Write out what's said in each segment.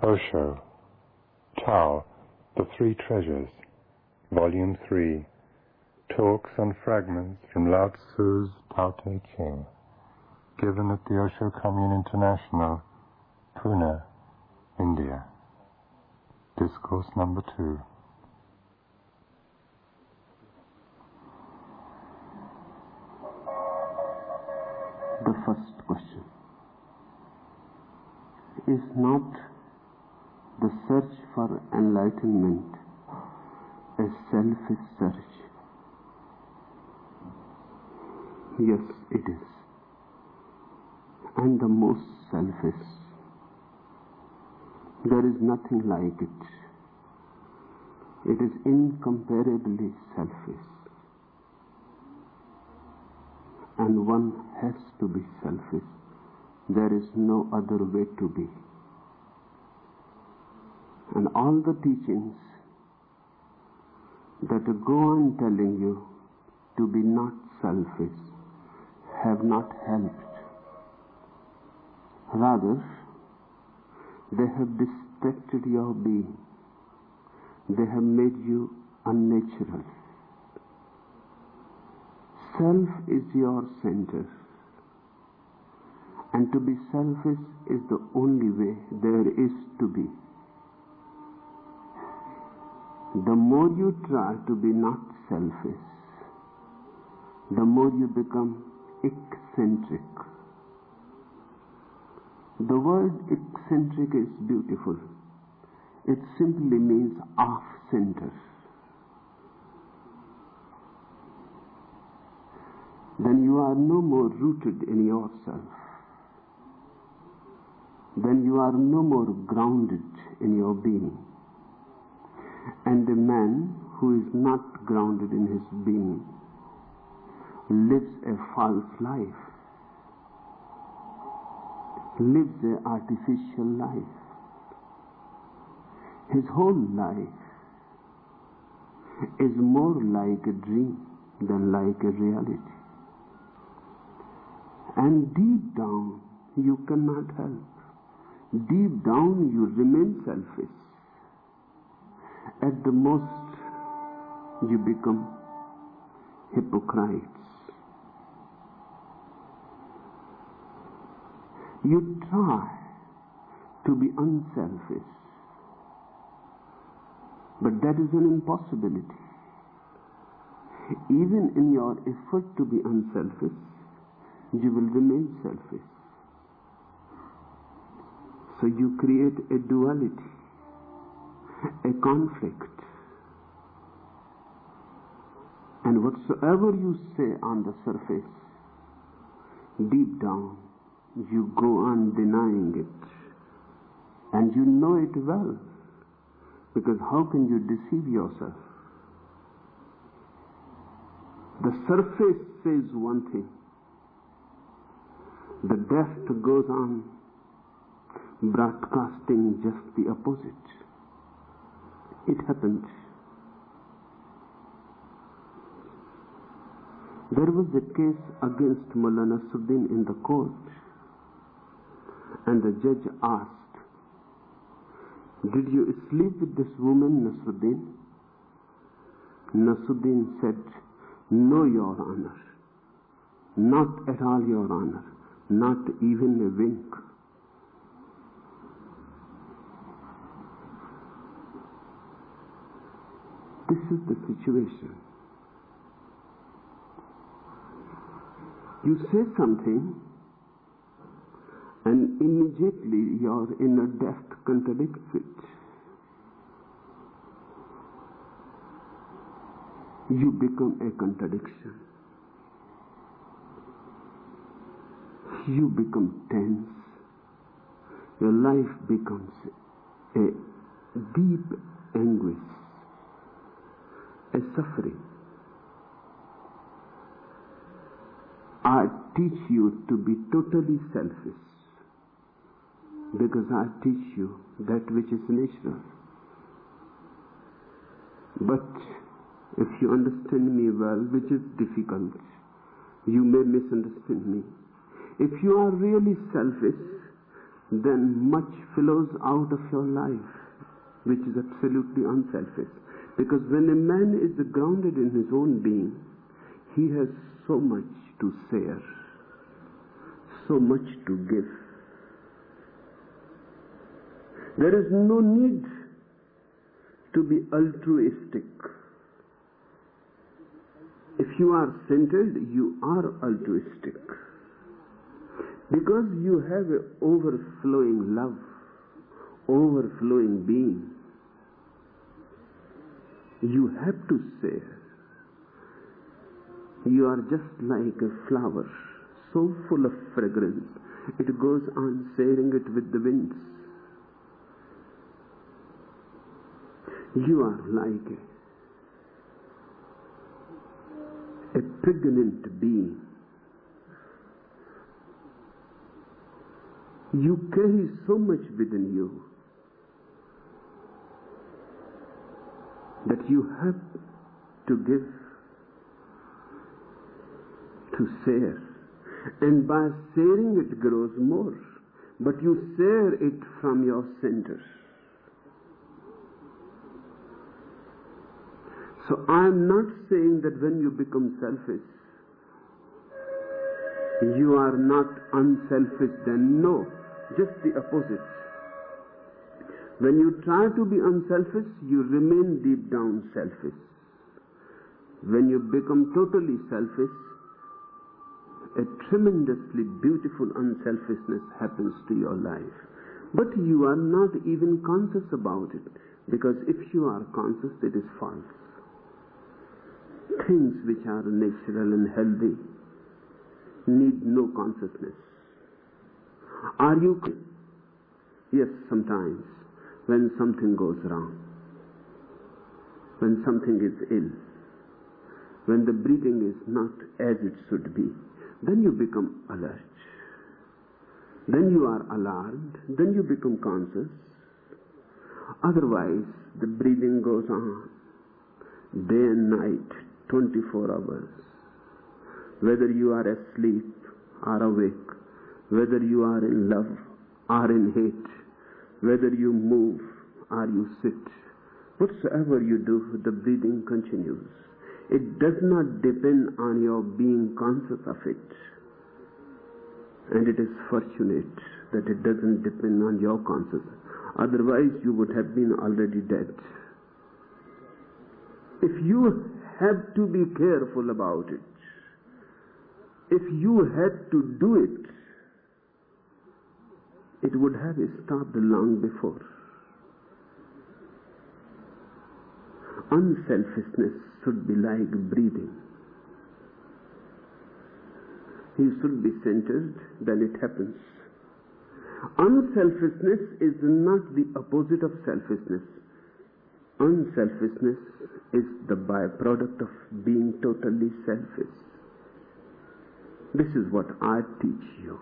Osho, Tao, The Three Treasures, Volume 3, Talks on Fragments from Lao Tzu's Tao Te Ching, given at the Osho Commune International, Pune, India. Discourse number 2. The first question is not the search for enlightenment a selfish search? Yes, it is, and the most selfish. There is nothing like it. It is incomparably selfish. And one has to be selfish. There is no other way to be. And all the teachings that go on telling you to be not selfish have not helped. Rather, they have distracted your being. They have made you unnatural. Self is your center, and to be selfish is the only way there is to be. The more you try to be not selfish, the more you become eccentric. The word eccentric is beautiful. It simply means off-center. Then you are no more rooted in yourself. Then you are no more grounded in your being. And a man who is not grounded in his being lives a false life, lives an artificial life. His whole life is more like a dream than like a reality. And deep down, you cannot help. Deep down, you remain selfish. At the most, you become hypocrites. You try to be unselfish, but that is an impossibility. Even in your effort to be unselfish, you will remain selfish. So you create a duality, a conflict. And whatsoever you say on the surface, deep down, you go on denying it. And you know it well, because how can you deceive yourself? The surface says one thing. The deft goes on broadcasting just the opposite. It happened. There was a case against Mullah Nasruddin in the court, and the judge asked, "Did you sleep with this woman, Nasruddin?" Nasruddin said, "No, Your Honor. Not at all, Your Honor. Not even a wink." This is the situation. You say something, and immediately your inner depth contradicts it. You become a contradiction. You become tense. Your life becomes a deep anguish, a suffering. I teach you to be totally selfish because I teach you that which is natural. But if you understand me well, which is difficult, you may misunderstand me. If you are really selfish, then much flows out of your life, which is absolutely unselfish. Because when a man is grounded in his own being, he has so much to share, so much to give. There is no need to be altruistic. If you are centered, you are altruistic. Because you have an overflowing love, overflowing being, you have to share. You are just like a flower, so full of fragrance, it goes on sharing it with the winds. You are like a pregnant being. You carry so much within you that you have to give, to share. And by sharing it grows more. But you share it from your center. So I am not saying that when you become selfish, you are not unselfish then. No, just the opposite. When you try to be unselfish, you remain deep down selfish. When you become totally selfish, a tremendously beautiful unselfishness happens to your life. But you are not even conscious about it, because if you are conscious, it is false. Things which are natural and healthy need no consciousness. Are you? Yes, sometimes when something goes wrong, when something is ill, when the breathing is not as it should be, then you become alert. Then you are alarmed. Then you become conscious. Otherwise, the breathing goes on day and night, 24 hours. Whether you are asleep or awake, whether you are in love or in hate, whether you move or you sit, whatsoever you do, the breathing continues. It does not depend on your being conscious of it. And it is fortunate that it doesn't depend on your consciousness. Otherwise, you would have been already dead. If you have to be careful about it, if you had to do it, it would have stopped long before. Unselfishness should be like breathing. You should be centered, then it happens. Unselfishness is not the opposite of selfishness. Unselfishness is the byproduct of being totally selfish. This is what I teach you.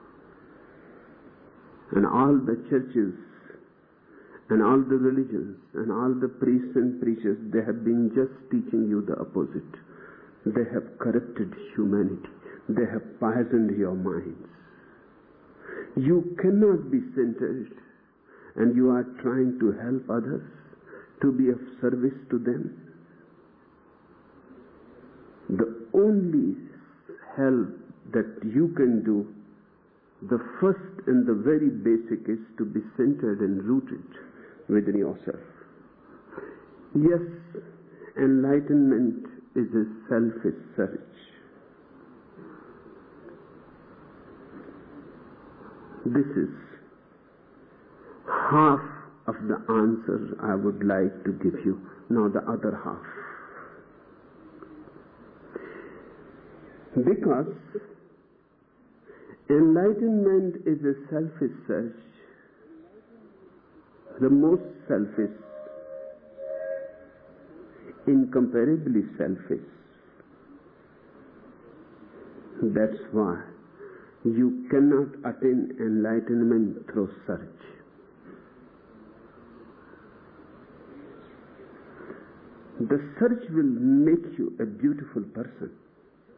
And all the churches and all the religions and all the priests and preachers, they have been just teaching you the opposite. They have corrupted humanity. They have poisoned your minds. You cannot be centered, and you are trying to help others, to be of service to them. The only help that you can do, the first and the very basic, is to be centered and rooted within yourself. Yes, enlightenment is a selfish search. This is half of the answer I would like to give you. Now the other half. Because enlightenment is a selfish search, the most selfish, incomparably selfish. That's why you cannot attain enlightenment through search. The search will make you a beautiful person,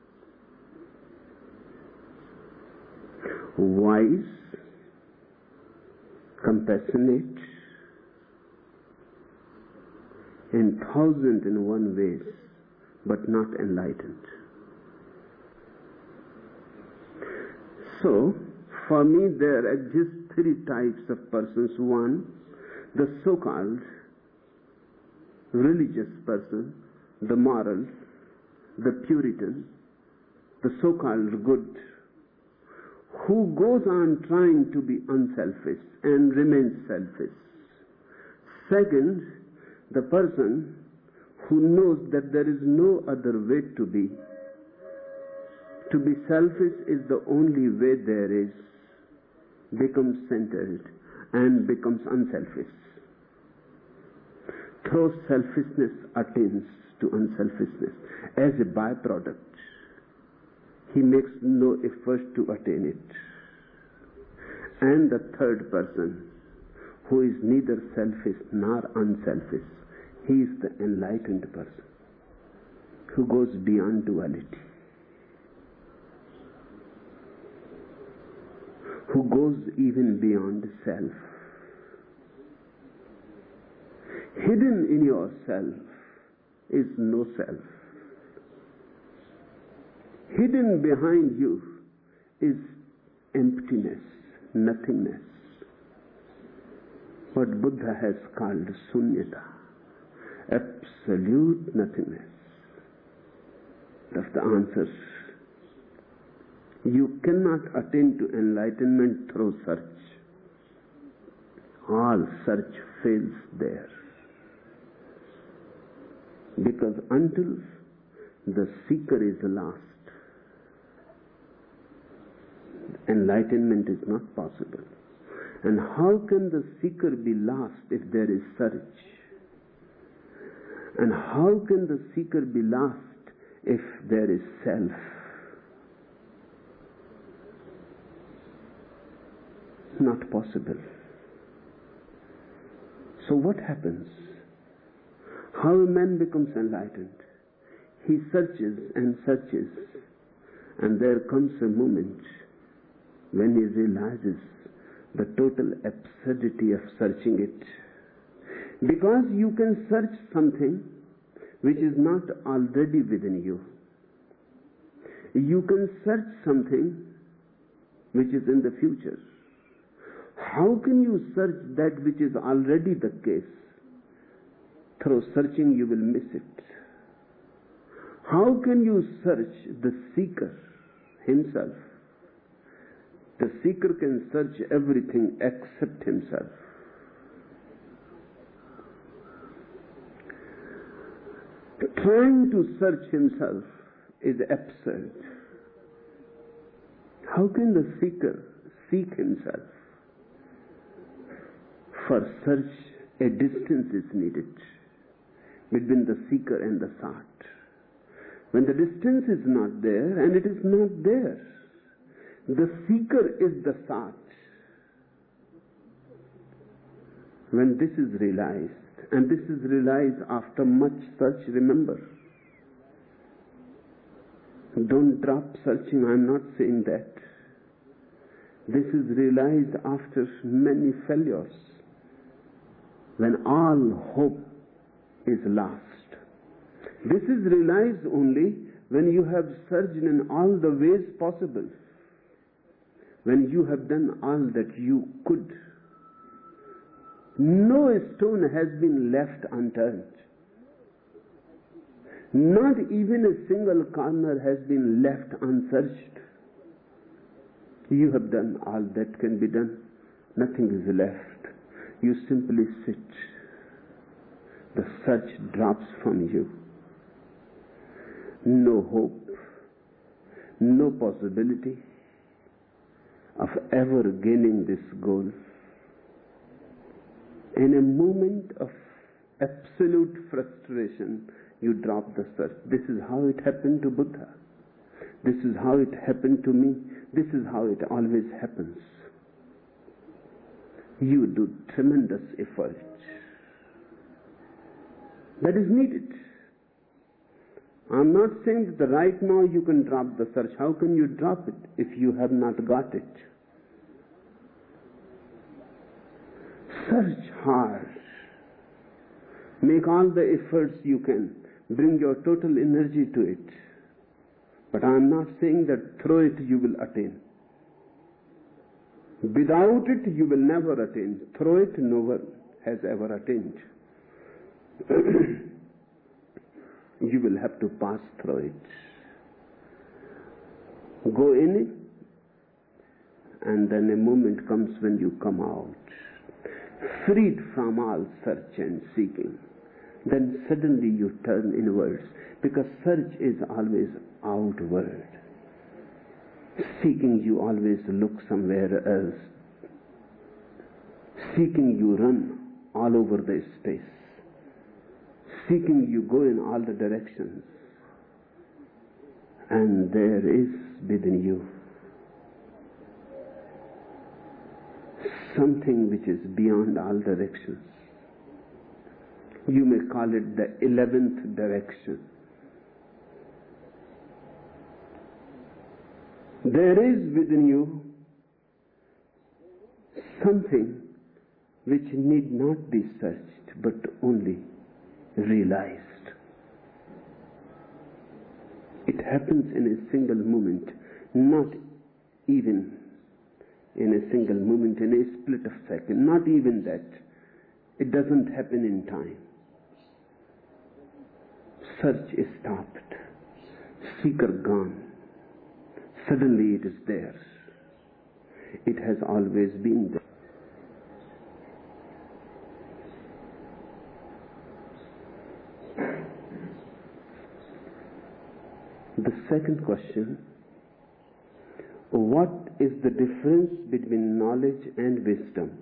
wise, compassionate in 1,001 ways, but not enlightened. So, for me there exist three types of persons. One, the so-called religious person, the moral, the Puritan, the so-called good, who goes on trying to be unselfish and remains selfish. Second, the person who knows that there is no other way to be. To be selfish is the only way there is, becomes centered and becomes unselfish. Through selfishness attains to unselfishness. As a byproduct, he makes no effort to attain it. And the third person, who is neither selfish nor unselfish, he is the enlightened person, who goes beyond duality, who goes even beyond self. Hidden in yourself is no self. Hidden behind you is emptiness, nothingness. What Buddha has called sunyata, absolute nothingness. That's the answer. You cannot attain to enlightenment through search. All search fails there. Because until the seeker is lost, enlightenment is not possible. And how can the seeker be lost if there is search? And how can the seeker be lost if there is self? Not possible. So what happens? How a man becomes enlightened? He searches and searches, and there comes a moment when he realizes the total absurdity of searching it. Because you can search something which is not already within you. You can search something which is in the future. How can you search that which is already the case? Through searching you will miss it. How can you search the seeker himself? The seeker can search everything except himself. Trying to search himself is absurd. How can the seeker seek himself? For search, a distance is needed between the seeker and the sought. When the distance is not there, and it is not there, the seeker is the sought. When this is realized, and this is realized after much search, remember, don't drop searching, I'm not saying that. This is realized after many failures, when all hope is lost. This is realized only when you have searched in all the ways possible, when you have done all that you could. No stone has been left unturned. Not even a single corner has been left unsearched. You have done all that can be done. Nothing is left. You simply sit. The search drops from you. No hope, no possibility of ever gaining this goal. In a moment of absolute frustration, you drop the search. This is how it happened to Buddha. This is how it happened to me. This is how it always happens. You do tremendous effort. That is needed. I'm not saying that right now you can drop the search. How can you drop it if you have not got it? Search hard. Make all the efforts you can. Bring your total energy to it. But I am not saying that through it you will attain. Without it you will never attain. Through it no one has ever attained. You will have to pass through it. Go in it, and then a moment comes when you come out, freed from all search and seeking. Then suddenly you turn inwards, because search is always outward. Seeking, you always look somewhere else. Seeking, you run all over the space. Seeking, you go in all the directions. And there is within you something which is beyond all directions. You may call it the 11th direction. There is within you something which need not be searched, but only realized. It happens in a single moment, not even in a single moment, in a split of a second, not even that. It doesn't happen in time. Search is stopped. Seeker gone. Suddenly it is there. It has always been there. The second question, what is the difference between knowledge and wisdom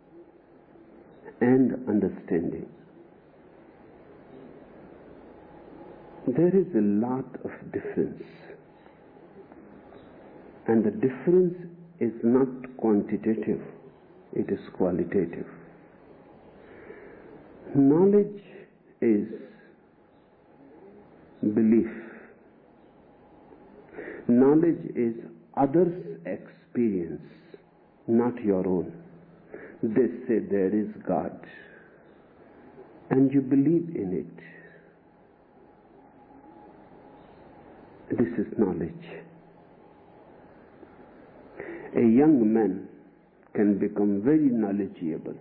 and understanding? There is a lot of difference. And the difference is not quantitative, it is qualitative. Knowledge is belief. Knowledge is others' experience, not your own. They say there is God, and you believe in it. This is knowledge. A young man can become very knowledgeable.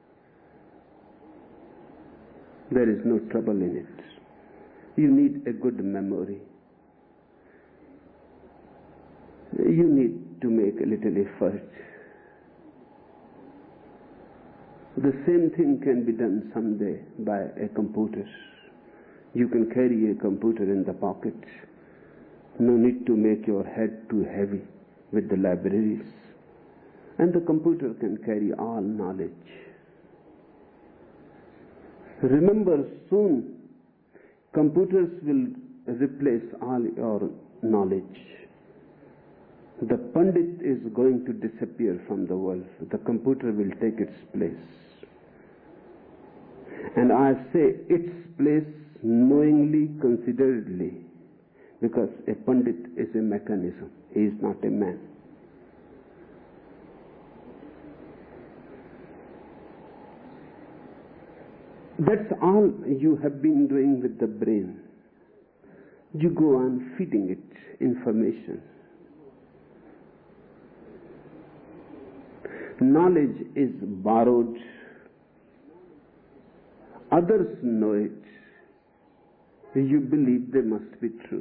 There is no trouble in it. You need a good memory. You need to make a little effort. The same thing can be done someday by a computer. You can carry a computer in the pocket. No need to make your head too heavy with the libraries. And the computer can carry all knowledge. Remember, soon computers will replace all your knowledge. The Pandit is going to disappear from the world. The computer will take its place. And I say its place knowingly, consideredly, because a Pandit is a mechanism. He is not a man. That's all you have been doing with the brain. You go on feeding it information. Knowledge is borrowed. Others know it. You believe they must be true.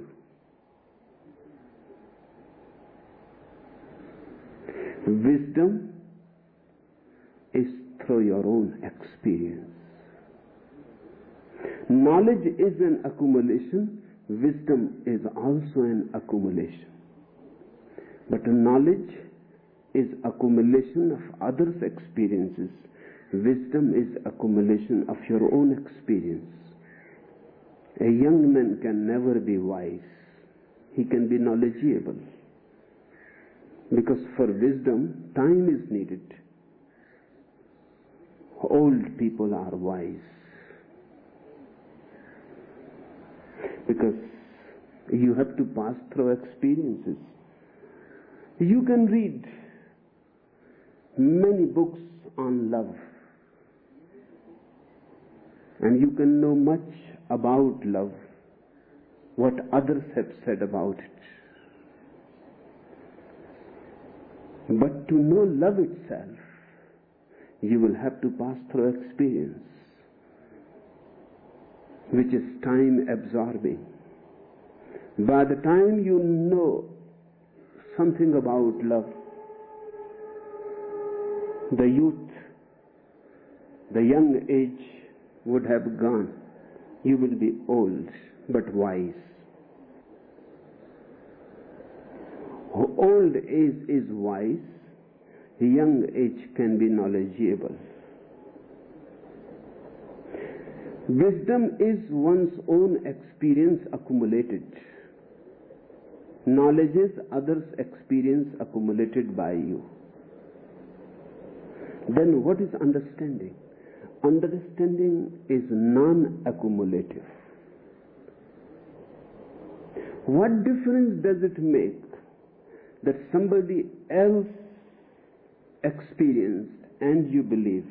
Wisdom is through your own experience. Knowledge is an accumulation. Wisdom is also an accumulation. But knowledge is accumulation of others' experiences. Wisdom is accumulation of your own experience. A young man can never be wise. He can be knowledgeable. Because for wisdom, time is needed. Old people are wise. Because you have to pass through experiences. You can read many books on love. And you can know much about love, what others have said about it. But to know love itself, you will have to pass through experience, which is time absorbing. By the time you know something about love, the youth, the young age would have gone. You will be old but wise. Old age is wise, young age can be knowledgeable. Wisdom is one's own experience accumulated. Knowledge is others' experience accumulated by you. Then what is understanding? Understanding is non-accumulative. What difference does it make that somebody else experienced and you believed,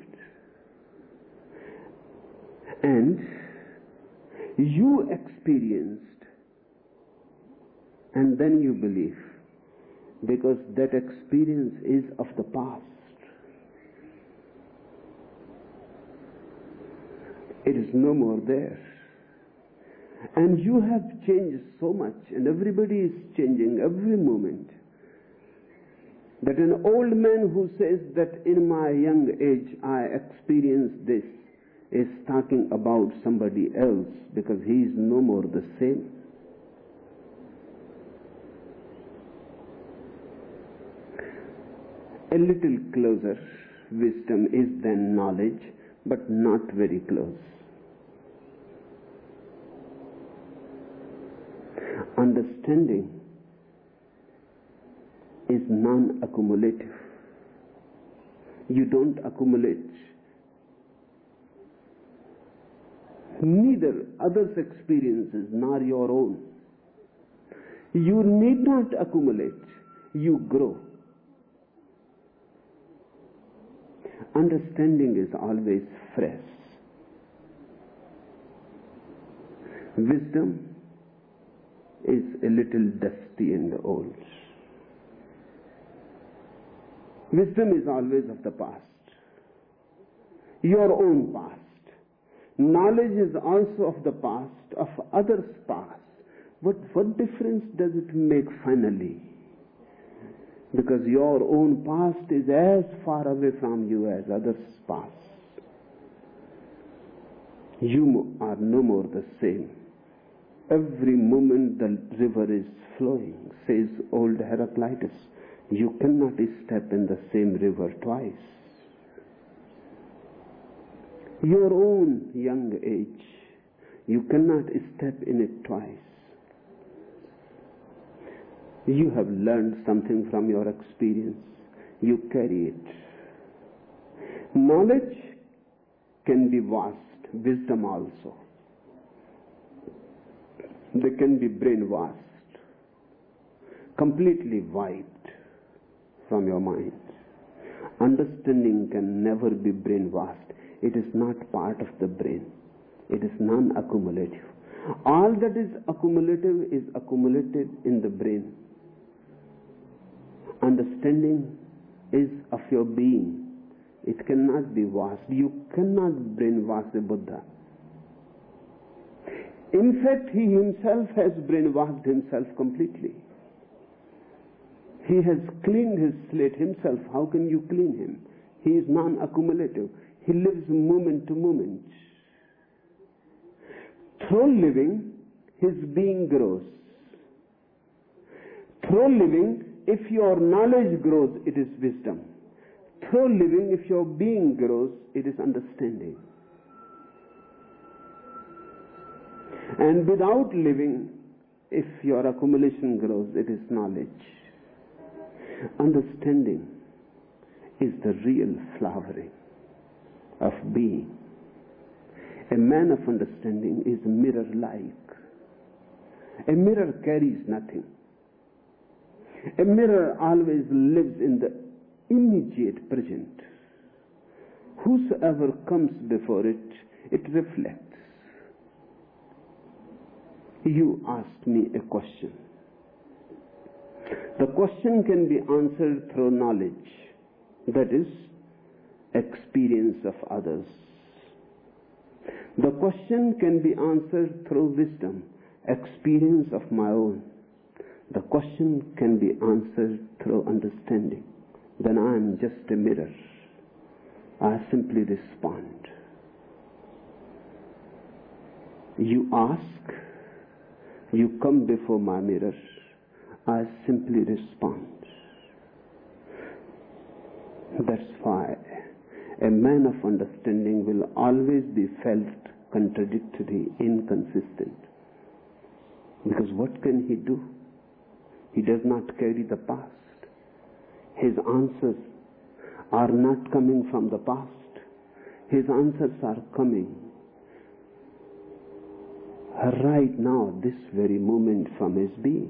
and you experienced and then you believe? Because that experience is of the past. It is no more there. And you have changed so much, and everybody is changing every moment, that an old man who says that in my young age I experienced this is talking about somebody else, because he is no more the same. A little closer wisdom is than knowledge, but not very close. Understanding is non-accumulative. You don't accumulate. Neither others' experiences nor your own. You need not accumulate. You grow. Understanding is always fresh. Wisdom is a little dusty and old. Wisdom is always of the past, your own past. Knowledge is also of the past, of others' past. But what difference does it make finally? Because your own past is as far away from you as others' past. You are no more the same. Every moment the river is flowing, says old Heraclitus. You cannot step in the same river twice. Your own young age, you cannot step in it twice. You have learned something from your experience. You carry it. Knowledge can be vast, wisdom also. They can be brainwashed, completely wiped from your mind. Understanding can never be brainwashed. It is not part of the brain. It is non-accumulative. All that is accumulative is accumulated in the brain. Understanding is of your being. It cannot be washed. You cannot brainwash a Buddha. In fact, he himself has brainwashed himself completely. He has cleaned his slate himself. How can you clean him? He is non-accumulative. He lives moment to moment. Through living, his being grows. Through living, if your knowledge grows, it is wisdom. Through living, if your being grows, it is understanding. And without living, if your accumulation grows, it is knowledge. Understanding is the real flowering of being. A man of understanding is mirror-like. A mirror carries nothing. A mirror always lives in the immediate present. whosoever comes before it, it reflects. You asked me a question. The question can be answered through knowledge, that is, experience of others. The question can be answered through wisdom, experience of my own. The question can be answered through understanding. Then I am just a mirror. I simply respond. You ask, you come before my mirror. I simply respond. That's why a man of understanding will always be felt contradictory, inconsistent. Because what can he do? He does not carry the past. His answers are not coming from the past. His answers are coming right now, this very moment, from his being.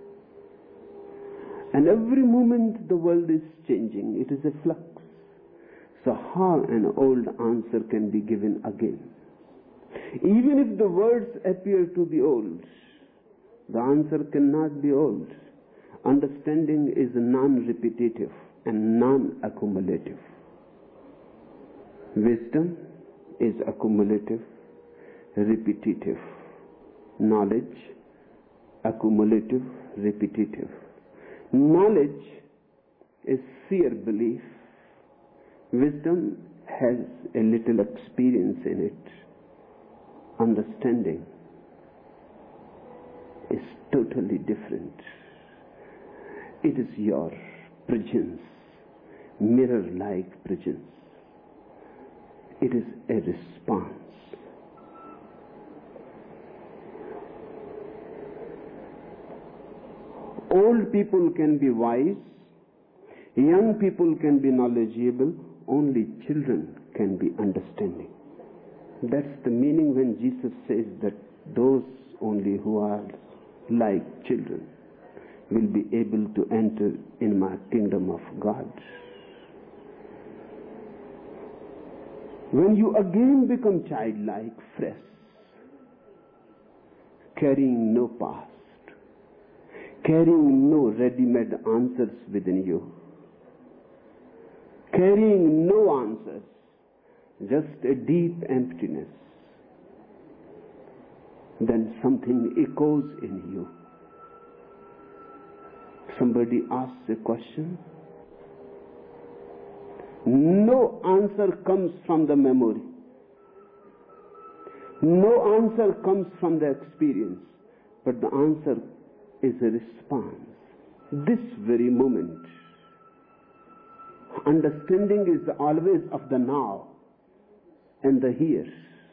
And every moment the world is changing. It is a flux. So how an old answer can be given again? Even if the words appear to be old, the answer cannot be old. Understanding is non-repetitive and non-accumulative. Wisdom is accumulative, repetitive. Knowledge, accumulative, repetitive. Knowledge is sheer belief. Wisdom has a little experience in it. Understanding is totally different. It is your presence, mirror-like presence. It is a response. Old people can be wise, young people can be knowledgeable, only children can be understanding. That's the meaning when Jesus says that those only who are like children will be able to enter in my kingdom of God. When you again become childlike, fresh, carrying no past, carrying no ready-made answers within you, carrying no answers, just a deep emptiness, then something echoes in you. Somebody asks a question. No answer comes from the memory. No answer comes from the experience. But the answer is a response. This very moment. Understanding is always of the now and the here.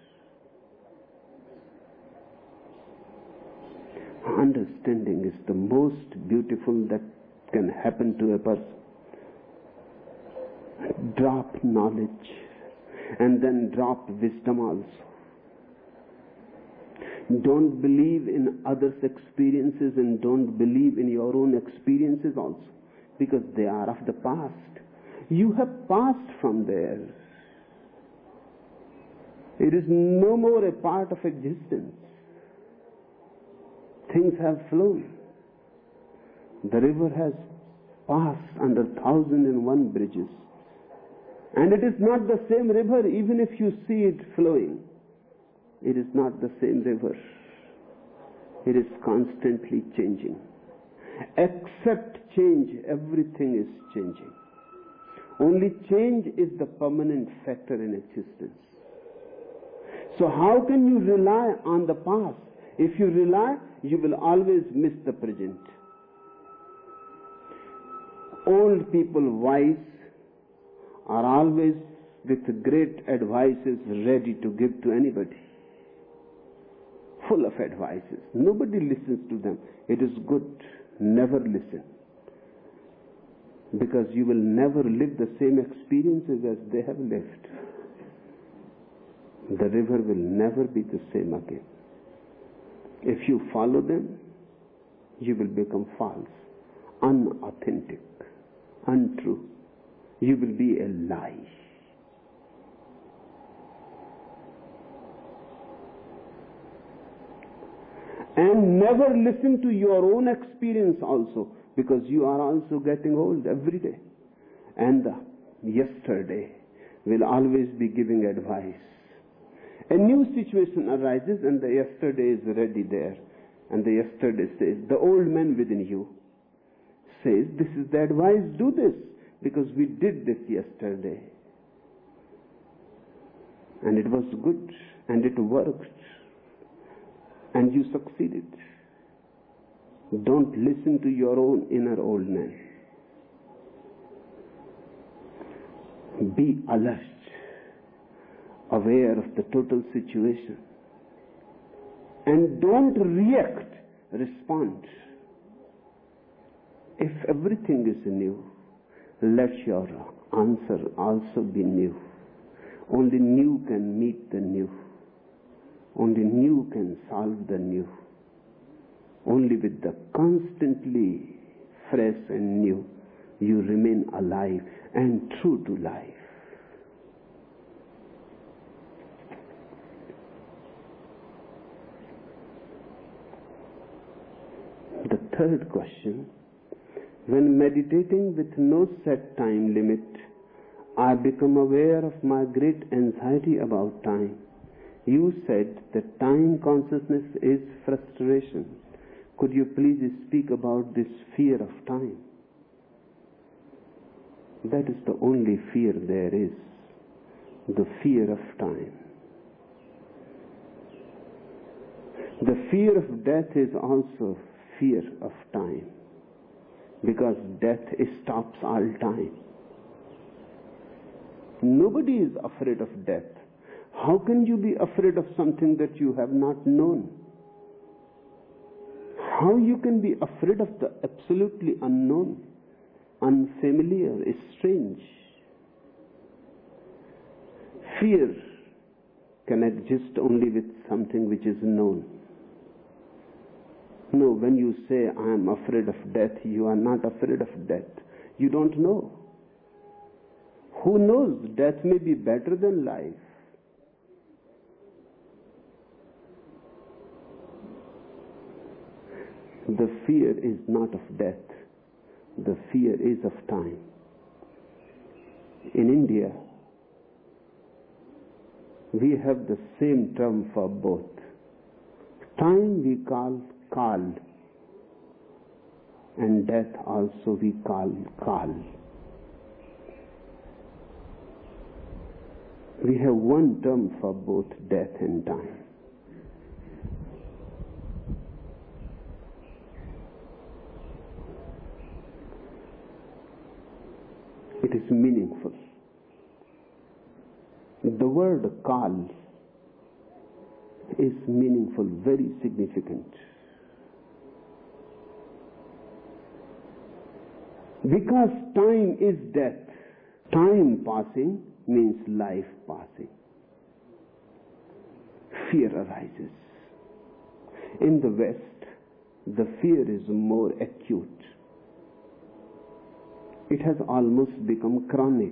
Understanding is the most beautiful that can happen to a person. Drop knowledge and then drop wisdom also. Don't believe in others' experiences and don't believe in your own experiences also, because they are of the past. You have passed from there. It is no more a part of existence. Things have flown. The river has passed under 1,001 bridges. And it is not the same river even if you see it flowing. It is not the same river. It is constantly changing. Except change, everything is changing. Only change is the permanent factor in existence. So how can you rely on the past? If you rely, you will always miss the present. Old people, wise, are always with great advices ready to give to anybody. Full of advices. Nobody listens to them. It is good. Never listen. Because you will never live the same experiences as they have lived. The river will never be the same again. If you follow them, you will become false, unauthentic, untrue. You will be a lie. And never listen to your own experience also, because you are also getting old every day. And the yesterday will always be giving advice. A new situation arises and the yesterday is already there. And the yesterday says, the old man within you says, this is the advice, do this, because we did this yesterday. And it was good, and it worked, and you succeeded. Don't listen to your own inner old man. Be alert, aware of the total situation. And don't react, respond. If everything is new, let your answer also be new. Only new can meet the new. Only new can solve the new. Only with the constantly fresh and new, you remain alive and true to life. The third question, when meditating with no set time limit, I become aware of my great anxiety about time. You said that time consciousness is frustration. Could you please speak about this fear of time? That is the only fear there is, the fear of time. The fear of death is also fear of time, because death stops all time. Nobody is afraid of death. How can you be afraid of something that you have not known? How you can be afraid of the absolutely unknown, unfamiliar, strange? Fear can exist only with something which is known. No, when you say, I am afraid of death, you are not afraid of death. You don't know. Who knows? Death may be better than life. The fear is not of death. The fear is of time. In India, we have the same term for both. Time we call Kal, and death also we call Kal. We have one term for both death and time. It is meaningful. The word Kal is meaningful, very significant. Because time is death. Time passing means life passing. Fear arises. In the West, the fear is more acute. It has almost become chronic.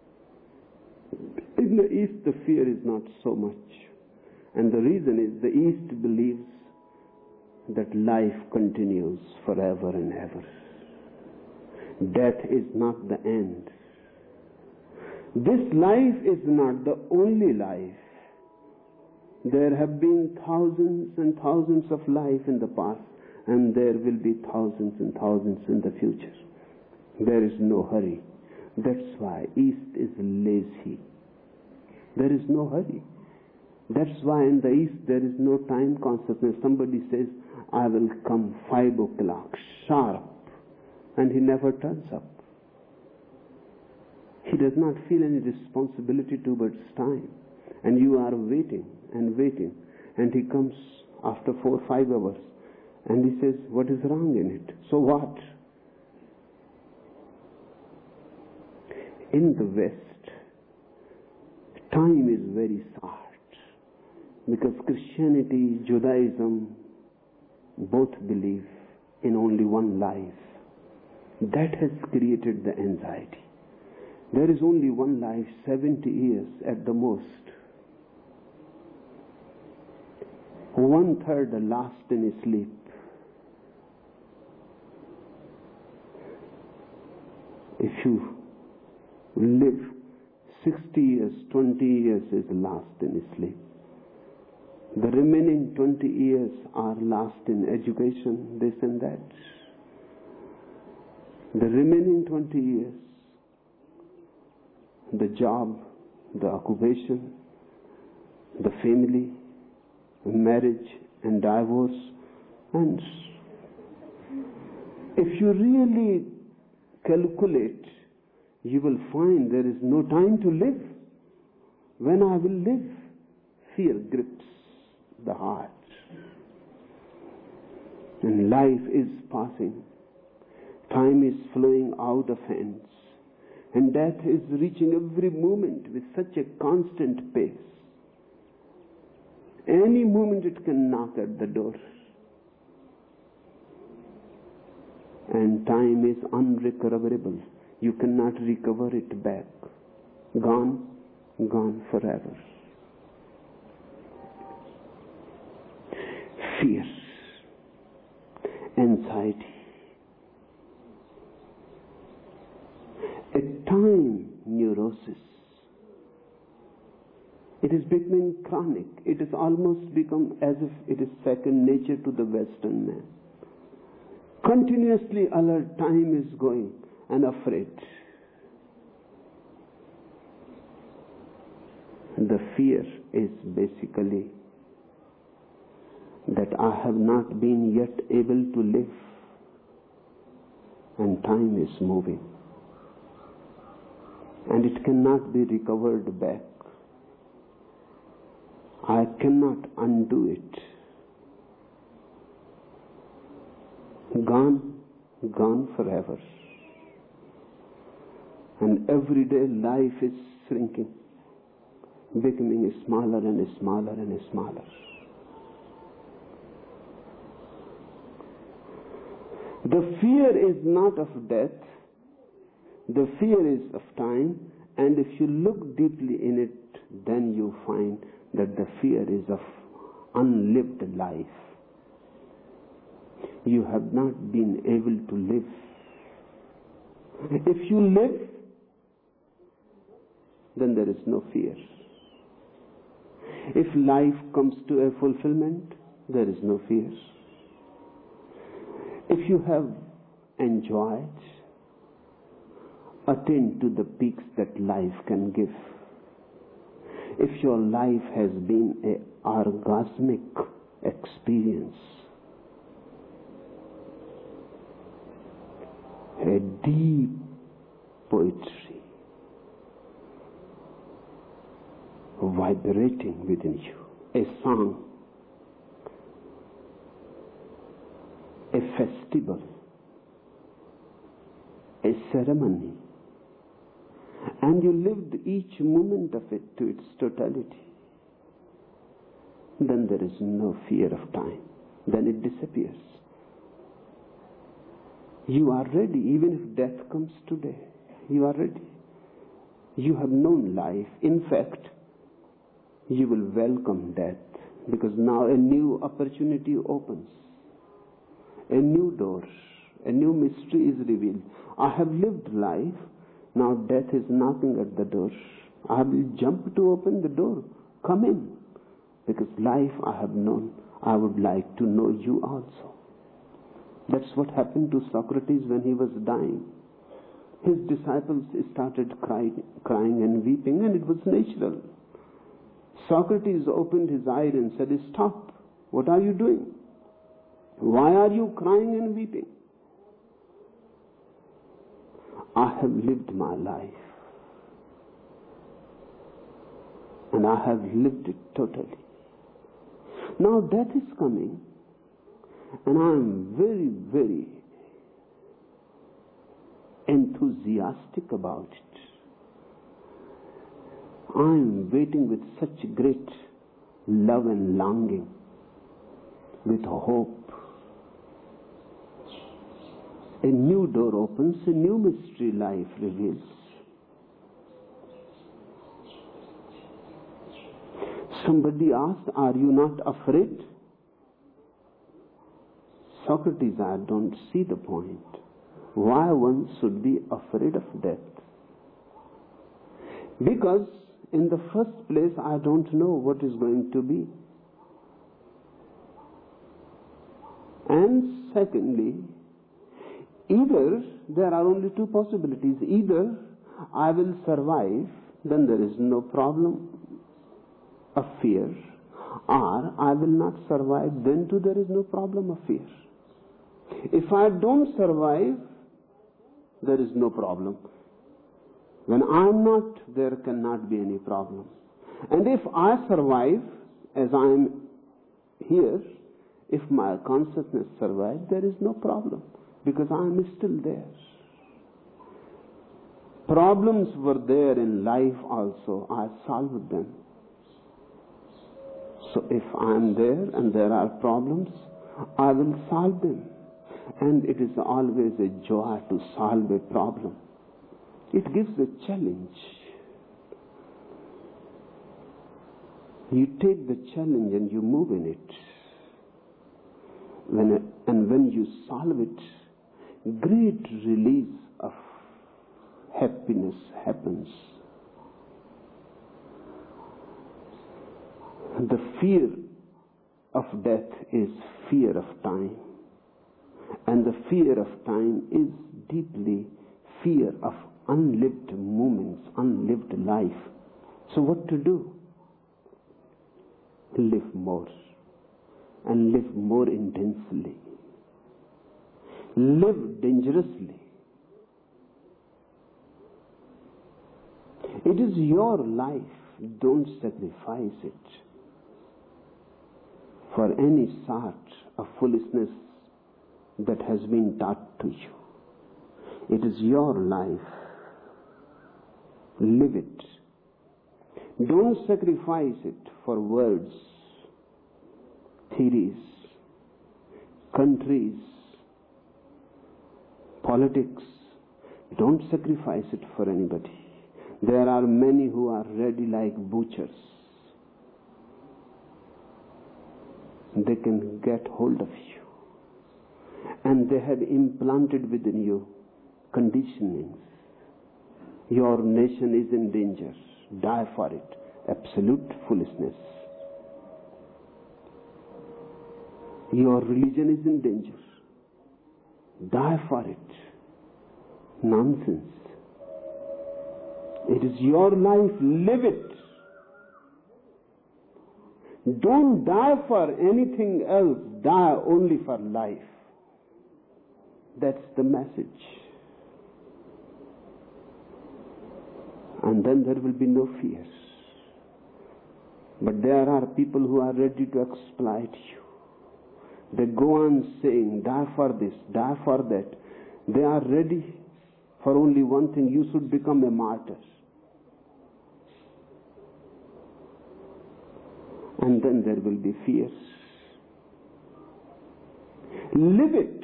In the East, the fear is not so much. And the reason is the East believes that life continues forever and ever. Death is not the end. This life is not the only life. There have been thousands and thousands of life in the past, and there will be thousands and thousands in the future. There is no hurry. That's why East is lazy. There is no hurry. That's why in the East there is no time consciousness. Somebody says, I will come 5 o'clock sharp, and he never turns up. He does not feel any responsibility towards time. And you are waiting and waiting. And he comes after 4 or 5 hours. And he says, what is wrong in it? So what? In the West, time is very short. Because Christianity, Judaism, both believe in only one life. That has created the anxiety. There is only one life, 70 years at the most. 1/3 lost in sleep. If you live 60 years, 20 years is lost in sleep. The remaining 20 years are lost in education, this and that. The remaining 20 years, the job, the occupation, the family, marriage and divorce. And if you really calculate, you will find there is no time to live. When I will live? Fear grips the heart. And life is passing. Time is flowing out of hands. And death is reaching every moment with such a constant pace. Any moment it can knock at the door. And time is unrecoverable. You cannot recover it back. Gone, gone forever. Fear, anxiety, a time neurosis. It is becoming chronic. It has almost become as if it is second nature to the Western man. Continuously alert, time is going and afraid. The fear is basically that I have not been yet able to live, and time is moving, and it cannot be recovered back. I cannot undo it. Gone, gone forever. And every day life is shrinking, becoming smaller and smaller and smaller. The fear is not of death, the fear is of time, and if you look deeply in it, then you find that the fear is of unlived life. You have not been able to live. If you live, then there is no fear. If life comes to a fulfillment, there is no fear. If you have enjoyed, attained to the peaks that life can give, if your life has been an orgasmic experience, a deep poetry vibrating within you, a song, a festival, a ceremony, and you lived each moment of it to its totality, then there is no fear of time. Then it disappears. You are ready. Even if death comes today, you are ready. You have known life. In fact, you will welcome death, because now a new opportunity opens. A new door, a new mystery is revealed. I have lived life. Now death is knocking at the door. I will jump to open the door. Come in. Because life I have known, I would like to know you also. That's what happened to Socrates when he was dying. His disciples started crying and weeping, and it was natural. Socrates opened his eyes and said, "Stop. What are you doing? Why are you crying and weeping? I have lived my life, and I have lived it totally. Now death is coming, and I am very, very enthusiastic about it. I am waiting with such great love and longing, with hope. A new door opens, a new mystery life reveals. Somebody asked, "Are you not afraid?" Socrates, I don't see the point. Why one should be afraid of death? Because in the first place, I don't know what is going to be. And secondly, either there are only two possibilities. Either I will survive, then there is no problem of fear, or I will not survive, then too there is no problem of fear. If I don't survive, there is no problem. When I am not, there cannot be any problem. And if I survive, as I am here, if my consciousness survives, there is no problem, because I am still there. Problems were there in life also. I solved them. So if I am there and there are problems, I will solve them. And it is always a joy to solve a problem. It gives a challenge. You take the challenge and you move in it. When you solve it, great release of happiness happens. The fear of death is fear of time. And the fear of time is deeply fear of unlived moments, unlived life. So what to do? Live more. And live more intensely. Live dangerously. It is your life. Don't sacrifice it for any sort of foolishness that has been taught to you. It is your life. Live it. Don't sacrifice it for words, theories, countries, politics. Don't sacrifice it for anybody. There are many who are ready like butchers. They can get hold of you. And they have implanted within you conditionings. Your nation is in danger. Die for it. Absolute foolishness. Your religion is in danger. Die for it. Nonsense. It is your life. Live it. Don't die for anything else. Die only for life. That's the message. And then there will be no fears. But there are people who are ready to exploit you. They go on saying, die for this, die for that. They are ready for only one thing: you should become a martyr. And then there will be fears. Live it.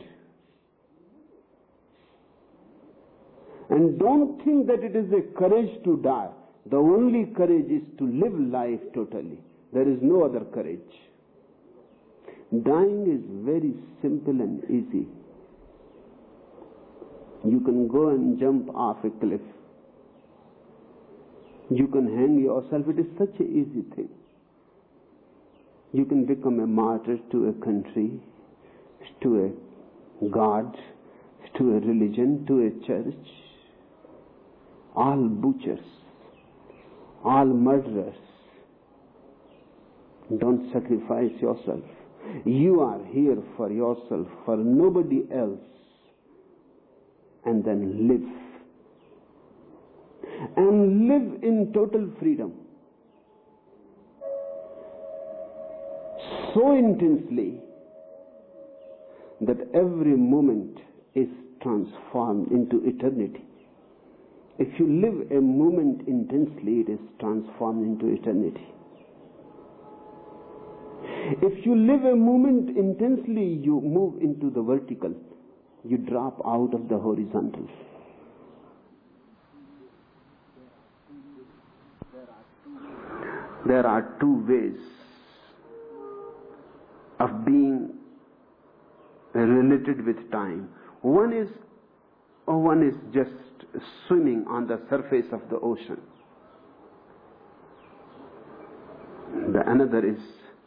And don't think that it is a courage to die. The only courage is to live life totally. There is no other courage. Dying is very simple and easy. You can go and jump off a cliff. You can hang yourself. It is such an easy thing. You can become a martyr to a country, to a God, to a religion, to a church. All butchers, all murderers. Don't sacrifice yourself. You are here for yourself, for nobody else. And then live. And live in total freedom. So intensely that every moment is transformed into eternity. If you live a moment intensely, it is transformed into eternity. If you live a moment intensely, you move into the vertical. You drop out of the horizontal. There are two ways of being related with time. One is just swimming on the surface of the ocean. The another is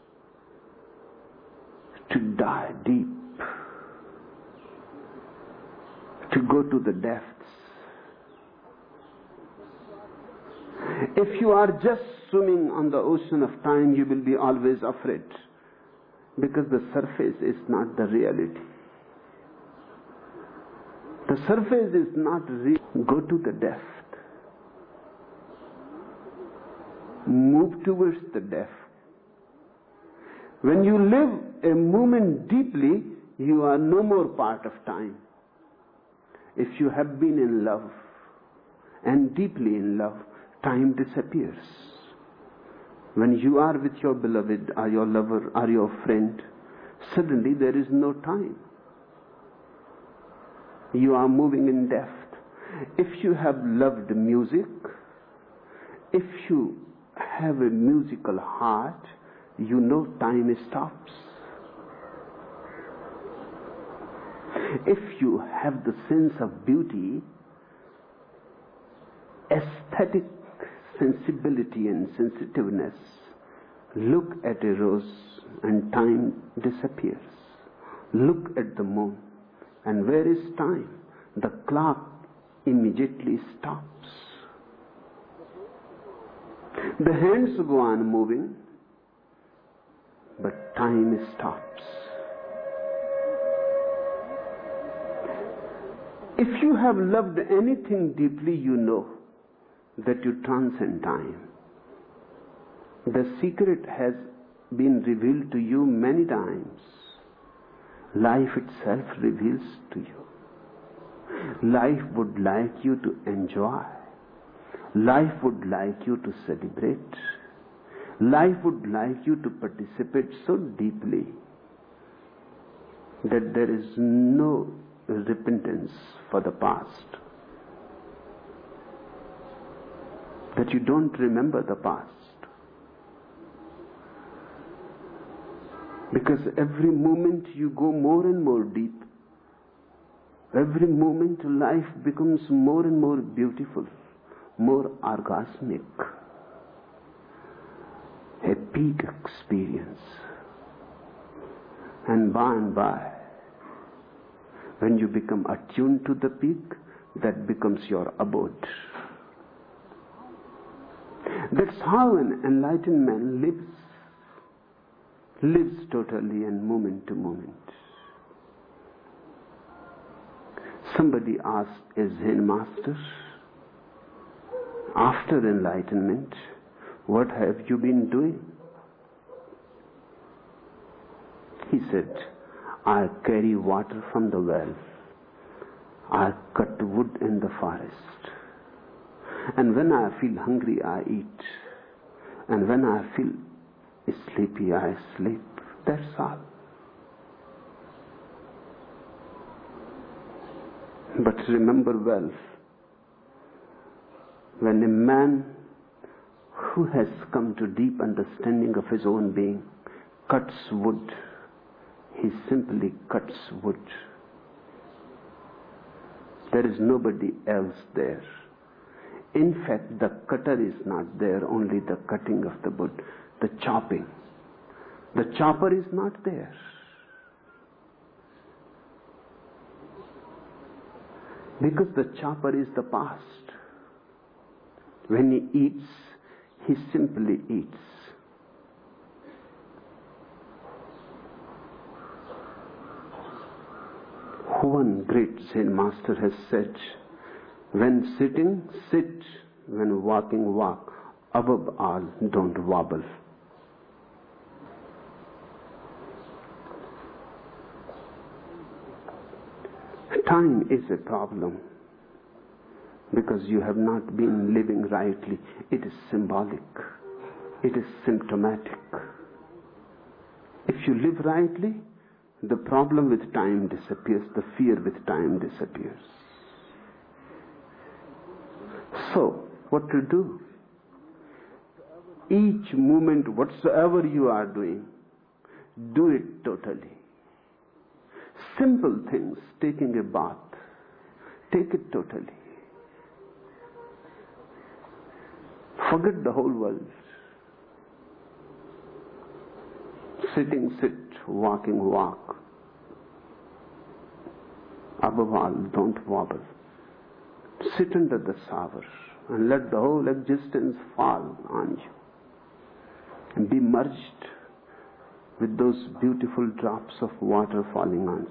to dive deep, to go to the depths. If you are just swimming on the ocean of time, you will be always afraid, because the surface is not the reality. The surface is not real. Go to the depth. Move towards the depth. When you live a moment deeply, you are no more part of time. If you have been in love and deeply in love, time disappears. When you are with your beloved or your lover or your friend, suddenly there is no time. You are moving in depth. If you have loved music, if you have a musical heart, you know time stops. If you have the sense of beauty, aesthetic sensibility and sensitiveness, look at a rose and time disappears. Look at the moon, and where is time? The clock immediately stops. The hands go on moving, but time stops. If you have loved anything deeply, you know that you transcend time. The secret has been revealed to you many times. Life itself reveals to you. Life would like you to enjoy. Life would like you to celebrate. Life would like you to participate so deeply that there is no repentance for the past. That you don't remember the past. Because every moment you go more and more deep. Every moment life becomes more and more beautiful, more orgasmic. A peak experience. And by, when you become attuned to the peak, that becomes your abode. That's how an enlightened man lives totally and moment to moment. Somebody asked a Zen master, after enlightenment, what have you been doing? He said, I carry water from the well. I cut wood in the forest. And when I feel hungry, I eat. And when I feel sleepy, I sleep. That's all. But remember well, when a man who has come to deep understanding of his own being cuts wood, he simply cuts wood. There is nobody else there. In fact, the cutter is not there, only the cutting of the wood, the chopping. The chopper is not there. Because the chopper is the past. When he eats, he simply eats. One great Zen master has said, when sitting, sit. When walking, walk. Above all, don't wobble. Time is a problem because you have not been living rightly. It is symbolic. It is symptomatic. If you live rightly, the problem with time disappears, the fear with time disappears. So, what to do? Each moment, whatsoever you are doing, do it totally. Simple things, taking a bath. Take it totally. Forget the whole world. Sitting, sit. Walking, walk. Above all, don't wobble. Sit under the shower and let the whole existence fall on you. And be merged with those beautiful drops of water falling on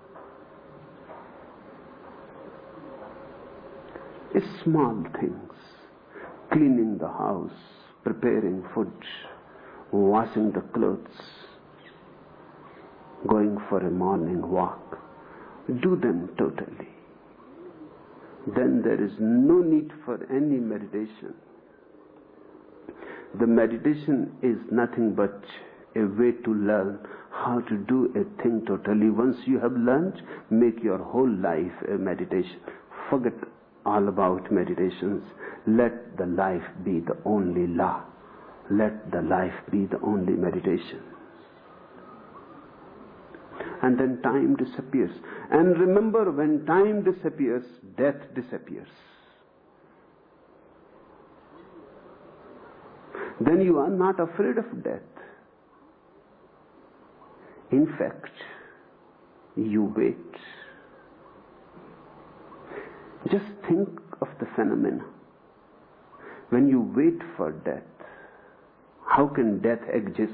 you. It's small things. Cleaning the house, preparing food, washing the clothes, going for a morning walk. Do them totally. Then there is no need for any meditation. The meditation is nothing but a way to learn how to do a thing totally. Once you have learned, make your whole life a meditation. Forget all about meditations. Let the life be the only law. Let the life be the only meditation. And then time disappears. And remember, when time disappears, death disappears. Then you are not afraid of death. In fact, you wait. Just think of the phenomena. When you wait for death, how can death exist?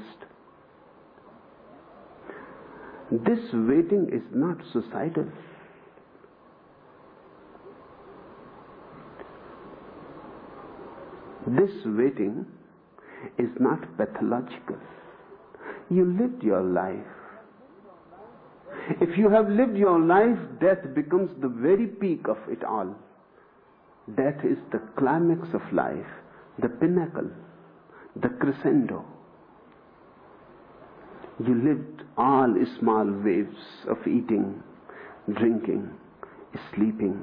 This waiting is not suicidal. This waiting is not pathological. You lived your life. If you have lived your life, death becomes the very peak of it all. Death is the climax of life, the pinnacle, the crescendo. You lived all small waves of eating, drinking, sleeping,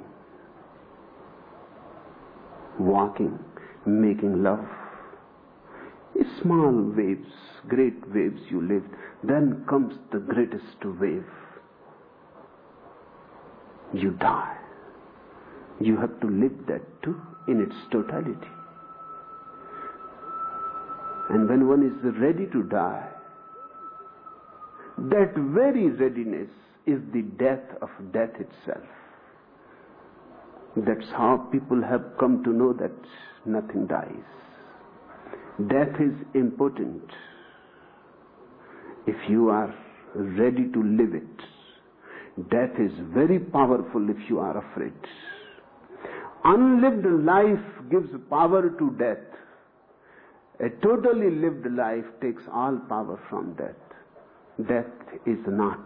walking, making love. Small waves, great waves you lived. Then comes the greatest wave. You die. You have to live that too in its totality. And when one is ready to die, that very readiness is the death of death itself. That's how people have come to know that nothing dies. Death is important if you are ready to live it. Death is very powerful if you are afraid. Unlived life gives power to death. A totally lived life takes all power from death. Death is not.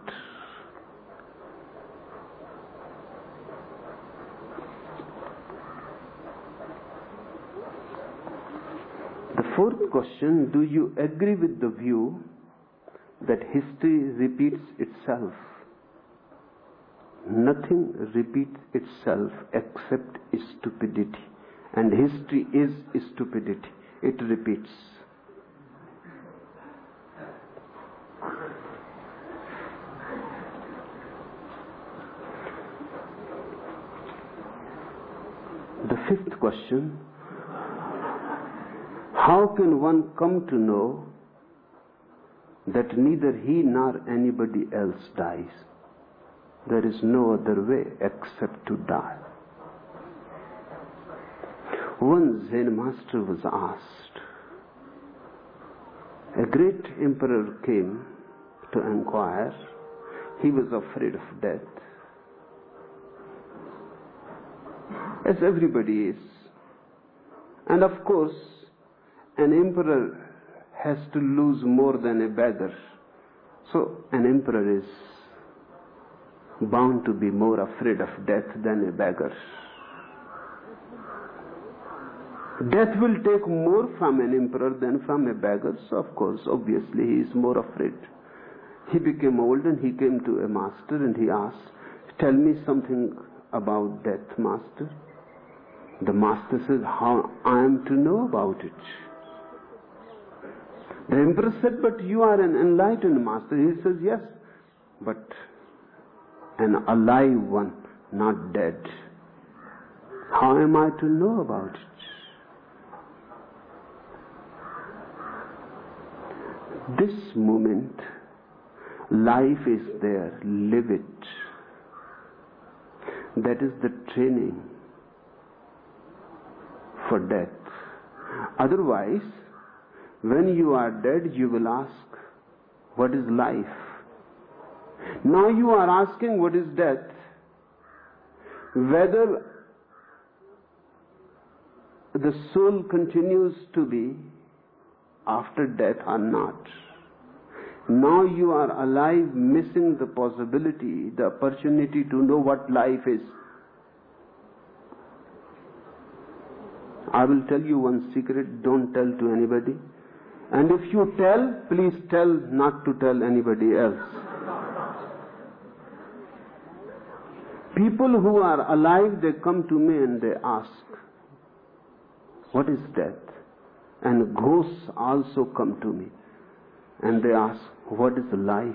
The fourth question, do you agree with the view that history repeats itself? Nothing repeats itself except stupidity. And history is stupidity. It repeats. The fifth question, how can one come to know that neither he nor anybody else dies? There is no other way except to die. One Zen master was asked. A great emperor came to inquire. He was afraid of death, as everybody is. And of course, an emperor has to lose more than a beggar. So an emperor is bound to be more afraid of death than a beggar. Death will take more from an emperor than from a beggar, so of course, obviously, he is more afraid. He became old and he came to a master and he asked, tell me something about death, master. The master says, how I am to know about it? The emperor said, but you are an enlightened master. He says, yes, but an alive one, not dead. How am I to know about it? This moment, life is there, live it. That is the training for death. Otherwise, when you are dead, you will ask, what is life? Now you are asking, what is death? Whether the soul continues to be after death or not. Now you are alive, missing the possibility, the opportunity to know what life is. I will tell you one secret, don't tell to anybody. And if you tell, please tell not to tell anybody else. People who are alive, they come to me and they ask, what is death? And ghosts also come to me and they ask, what is life?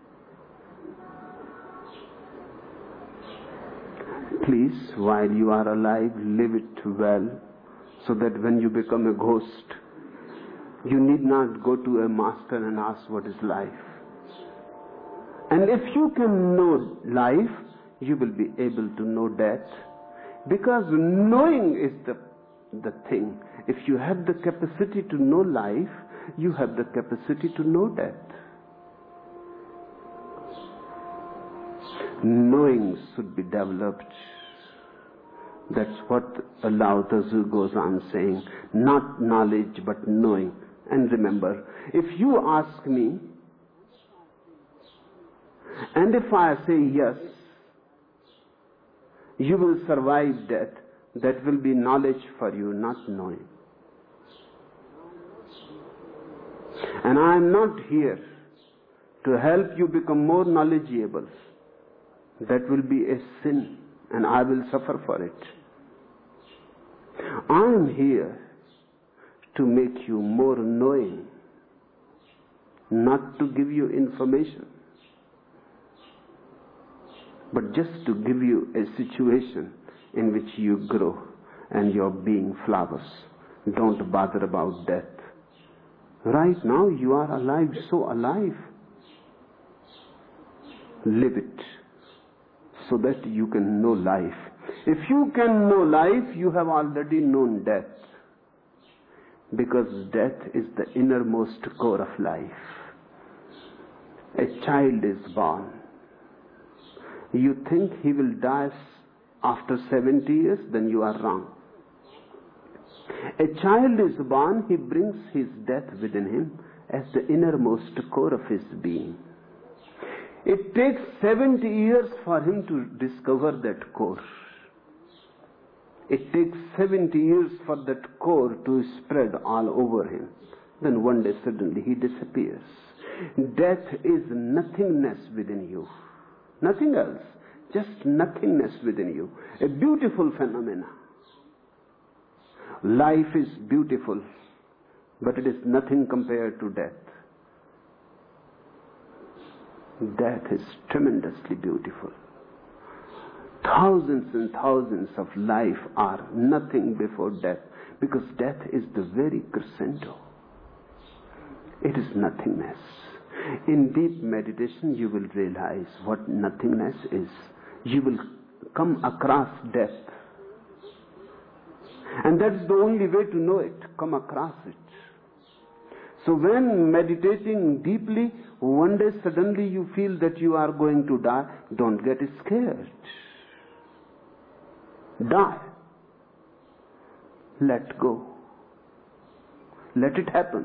Please, while you are alive, live it well, so that when you become a ghost, you need not go to a master and ask what is life. And if you can know life, you will be able to know death, because knowing is the thing. If you have the capacity to know life, you have the capacity to know death. Knowing should be developed. That's what Lao Tzu goes on saying. Not knowledge, but knowing. And remember, if you ask me, and if I say yes, you will survive death, that will be knowledge for you, not knowing. And I am not here to help you become more knowledgeable. That will be a sin, and I will suffer for it. I am here to make you more knowing, not to give you information, but just to give you a situation in which you grow and your being flowers. Don't bother about death. Right now you are alive, so alive. Live it so that you can know life. If you can know life, you have already known death. Because death is the innermost core of life. A child is born. You think he will die after 70 years, then you are wrong. A child is born, he brings his death within him as the innermost core of his being. It takes 70 years for him to discover that core. It takes 70 years for that core to spread all over him. Then one day suddenly he disappears. Death is nothingness within you. Nothing else. Just nothingness within you. A beautiful phenomena. Life is beautiful, but it is nothing compared to death. Death is tremendously beautiful. Thousands and thousands of life are nothing before death, because death is the very crescendo. It is nothingness. In deep meditation, you will realize what nothingness is. You will come across death. And that's the only way to know it, come across it. So when meditating deeply, one day suddenly you feel that you are going to die, don't get scared. Die. Let go. Let it happen.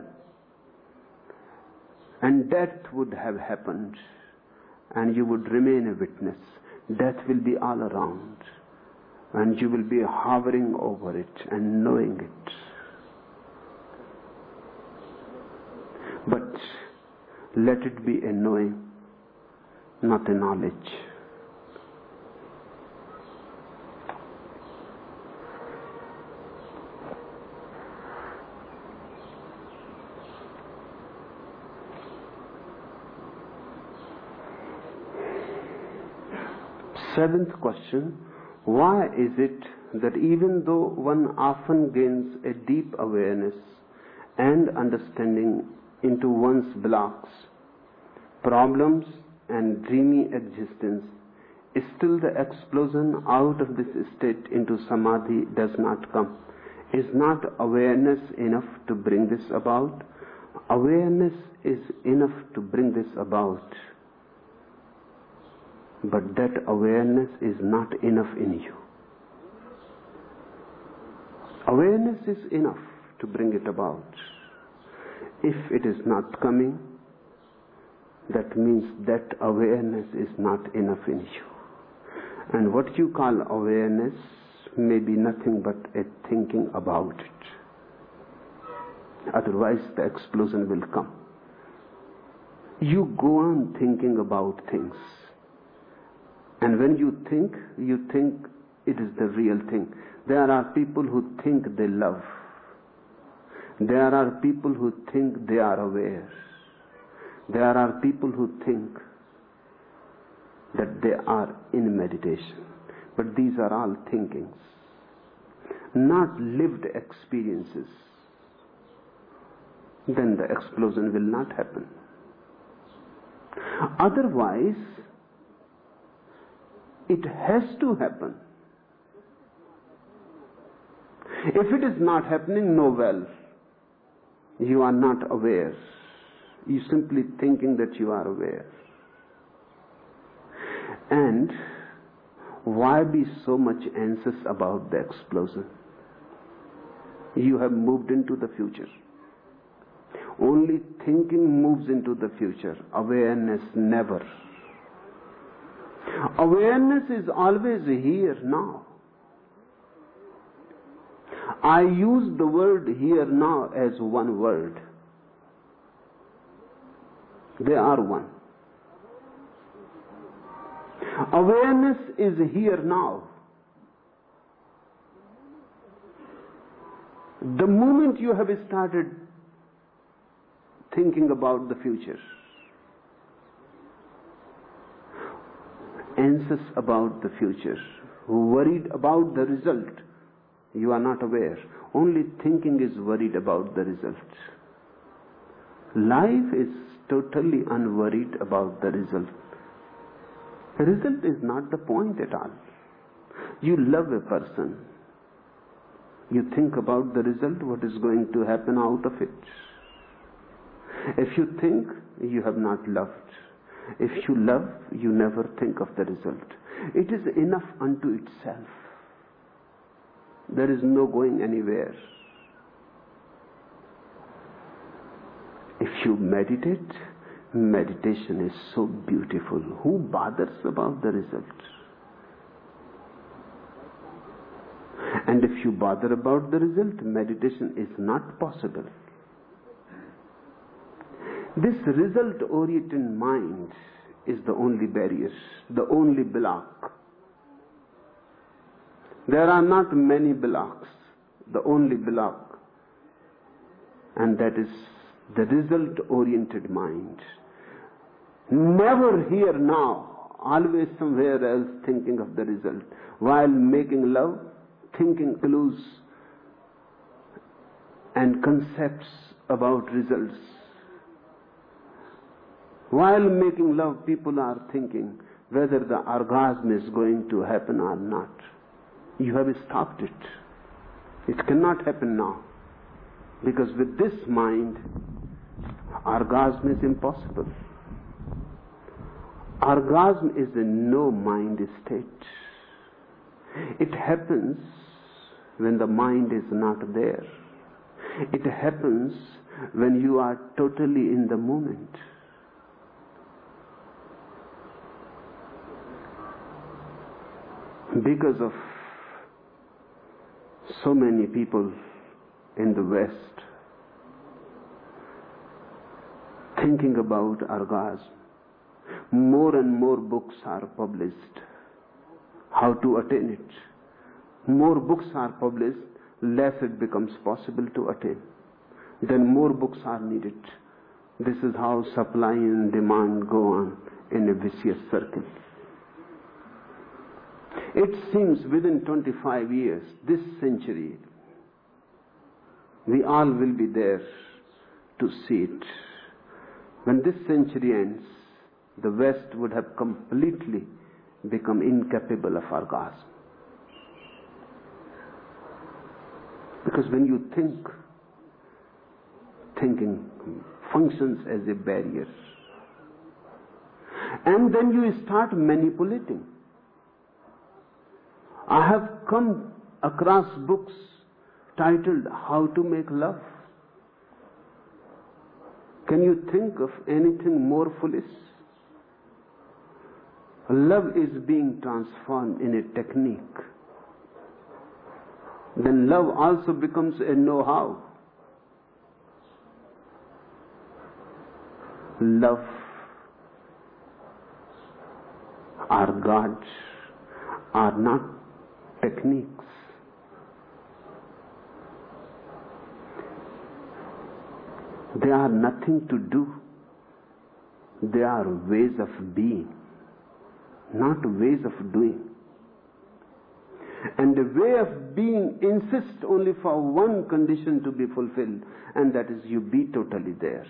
And death would have happened, and you would remain a witness. Death will be all around, and you will be hovering over it and knowing it. But let it be a knowing, not a knowledge. Seventh question, why is it that even though one often gains a deep awareness and understanding into one's blocks, problems and dreamy existence, still the explosion out of this state into samadhi does not come? Is not awareness enough to bring this about? Awareness is enough to bring this about. But that awareness is not enough in you. Awareness is enough to bring it about. If it is not coming, that means that awareness is not enough in you. And what you call awareness may be nothing but a thinking about it. Otherwise the explosion will come. You go on thinking about things. And when you think it is the real thing. There are people who think they love. There are people who think they are aware. There are people who think that they are in meditation. But these are all thinkings, not lived experiences. Then the explosion will not happen. Otherwise, it has to happen. If it is not happening, no well. You are not aware. You simply thinking that you are aware. And why be so much anxious about the explosion? You have moved into the future. Only thinking moves into the future. Awareness never. Awareness is always here now. I use the word here now as one word. They are one. Awareness is here now. The moment you have started thinking about the future, anxious about the future, worried about the result, you are not aware. Only thinking is worried about the result. Life is totally unworried about the result. The result is not the point at all. You love a person. You think about the result, what is going to happen out of it. If you think, you have not loved. If you love, you never think of the result. It is enough unto itself. There is no going anywhere. If you meditate, meditation is so beautiful. Who bothers about the result? And if you bother about the result, meditation is not possible. This result-oriented mind is the only barrier, the only block. There are not many blocks, the only block, and that is the result-oriented mind. Never here now, always somewhere else thinking of the result. While making love, thinking clues and concepts about results. While making love, people are thinking whether the orgasm is going to happen or not. You have stopped it. It cannot happen now. Because with this mind, orgasm is impossible. Orgasm is a no mind state. It happens when the mind is not there. It happens when you are totally in the moment. Because of so many people in the West thinking about orgasm, more and more books are published. How to attain it. More books are published, less it becomes possible to attain. Then more books are needed. This is how supply and demand go on in a vicious circle. It seems within 25 years, this century, we all will be there to see it. When this century ends, the West would have completely become incapable of orgasm. Because when you think, thinking functions as a barrier. And then you start manipulating. I have come across books titled How to Make Love. Can you think of anything more foolish? Love is being transformed in a technique. Then love also becomes a know-how. Love, our gods, are not techniques. They are nothing to do. They are ways of being, not ways of doing. And the way of being insists only for one condition to be fulfilled, and that is you be totally there.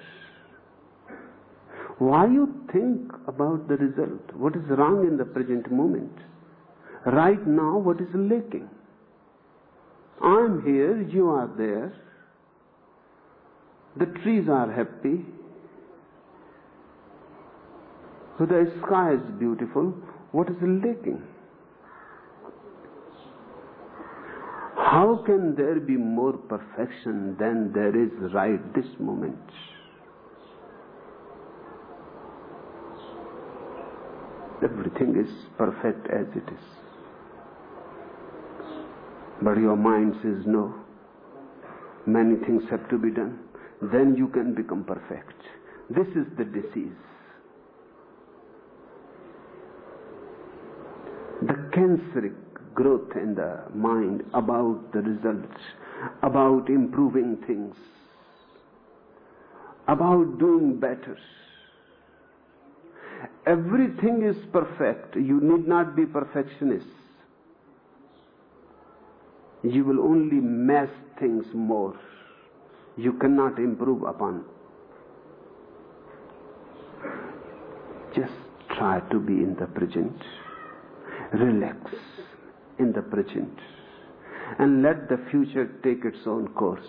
Why you think about the result? What is wrong in the present moment? Right now, what is lacking? I'm here, you are there. The trees are happy. The sky is beautiful. What is lacking? How can there be more perfection than there is right this moment? Everything is perfect as it is. But your mind says no. Many things have to be done. Then you can become perfect. This is the disease. The canceric growth in the mind about the results, about improving things, about doing better. Everything is perfect. You need not be perfectionists. You will only mess things more. You cannot improve upon. Just try to be in the present. Relax in the present. And let the future take its own course.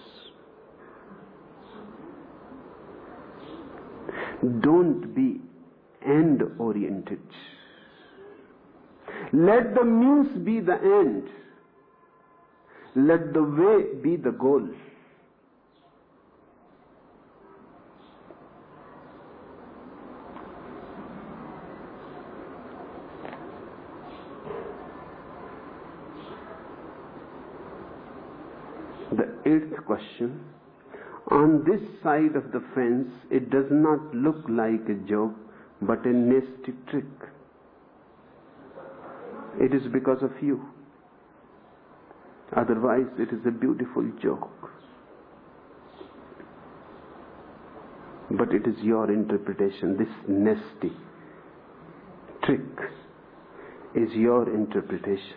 Don't be end-oriented. Let the means be the end. Let the way be the goal. The eighth question. On this side of the fence, it does not look like a joke, but a nasty trick. It is because of you. Otherwise, it is a beautiful joke. But it is your interpretation. This nasty trick is your interpretation.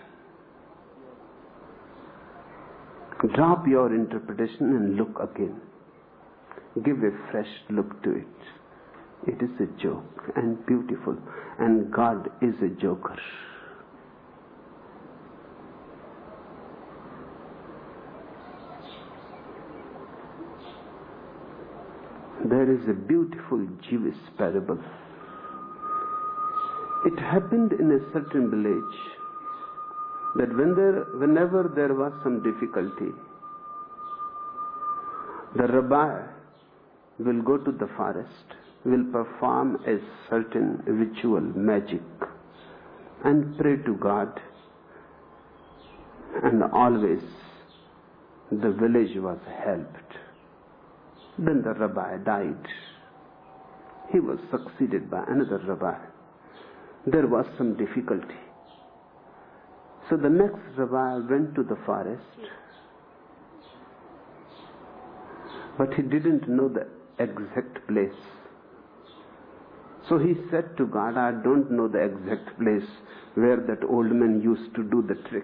Drop your interpretation and look again. Give a fresh look to it. It is a joke and beautiful, and God is a joker. There is a beautiful Jewish parable. It happened in a certain village that whenever there was some difficulty, the rabbi will go to the forest, will perform a certain ritual, magic, and pray to God, and always the village was helped. Then the rabbi died. He was succeeded by another rabbi. There was some difficulty. So the next rabbi went to the forest, but he didn't know the exact place. So he said to God, I don't know the exact place where that old man used to do the trick.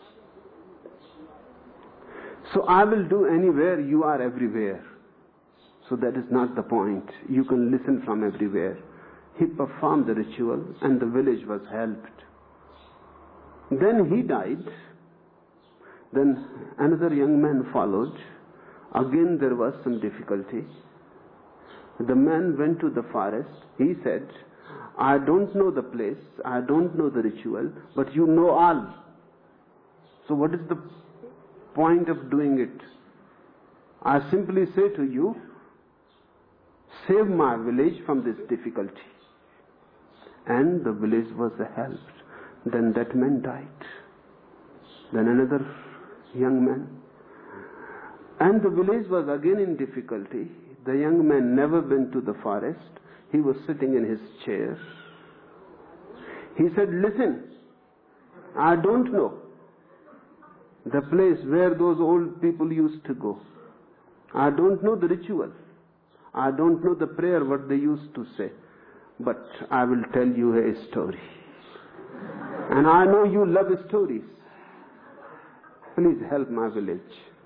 So I will do anywhere, you are everywhere. So that is not the point. You can listen from everywhere. He performed the ritual and the village was helped. Then he died. Then another young man followed. Again there was some difficulty. The man went to the forest. He said, I don't know the place, I don't know the ritual, but you know all. So what is the point of doing it? I simply say to you, save my village from this difficulty. And the village was helped. Then that man died. Then another young man. And the village was again in difficulty. The young man never went to the forest. He was sitting in his chair. He said, listen, I don't know the place where those old people used to go. I don't know the ritual. I don't know the prayer, what they used to say. But I will tell you a story. And I know you love stories. Please help my village.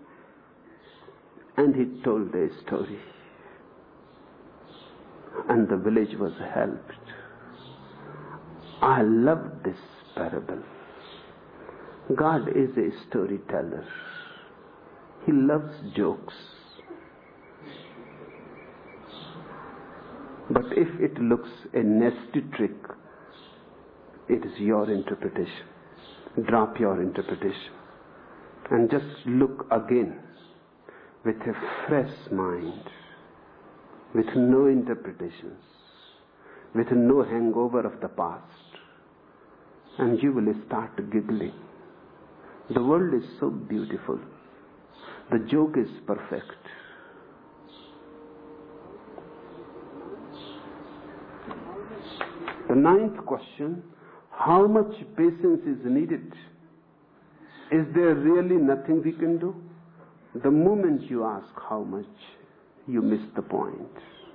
And he told a story. And the village was helped. I love this parable. God is a storyteller. He loves jokes. But if it looks a nasty trick, it is your interpretation. Drop your interpretation. And just look again with a fresh mind, with no interpretations, with no hangover of the past. And you will start giggling. The world is so beautiful. The joke is perfect. The ninth question, how much patience is needed? Is there really nothing we can do? The moment you ask how much, you miss the point.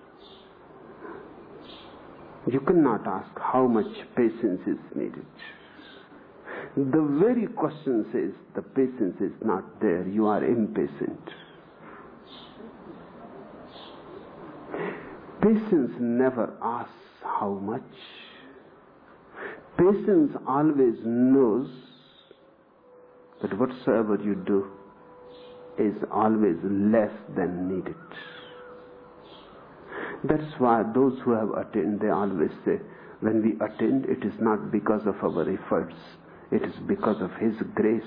You cannot ask how much patience is needed. The very question says the patience is not there. You are impatient. Patience never asks how much. Patience always knows that whatsoever you do is always less than needed. That's why those who have attained, they always say, when we attain, it is not because of our efforts, it is because of His grace.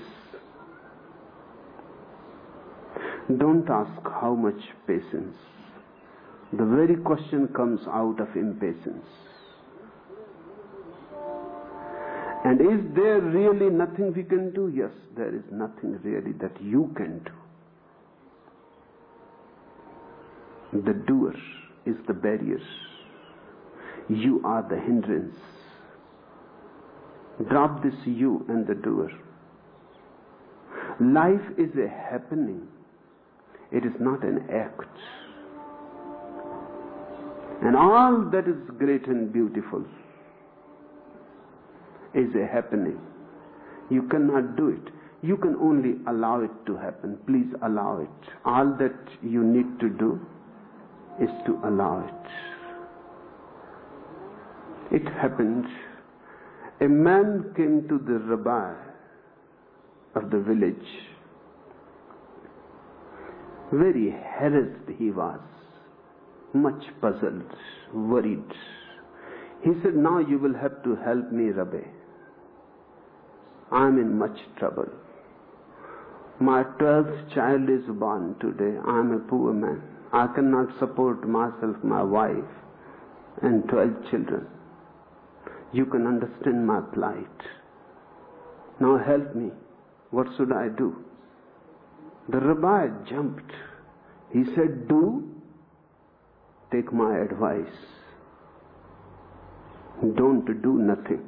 Don't ask how much patience. The very question comes out of impatience. And is there really nothing we can do? Yes, there is nothing really that you can do. The doer is the barrier. You are the hindrance. Drop this you and the doer. Life is a happening. It is not an act. And all that is great and beautiful is a happening. You cannot do it. You can only allow it to happen. Please allow it. All that you need to do is to allow it. It happened. A man came to the rabbi of the village. Very harassed he was, much puzzled, worried. He said, now you will have to help me, Rabbi. I am in much trouble. My 12th child is born today. I am a poor man. I cannot support myself, my wife, and 12 children. You can understand my plight. Now help me. What should I do? The rabbi jumped. He said, take my advice. Don't do nothing.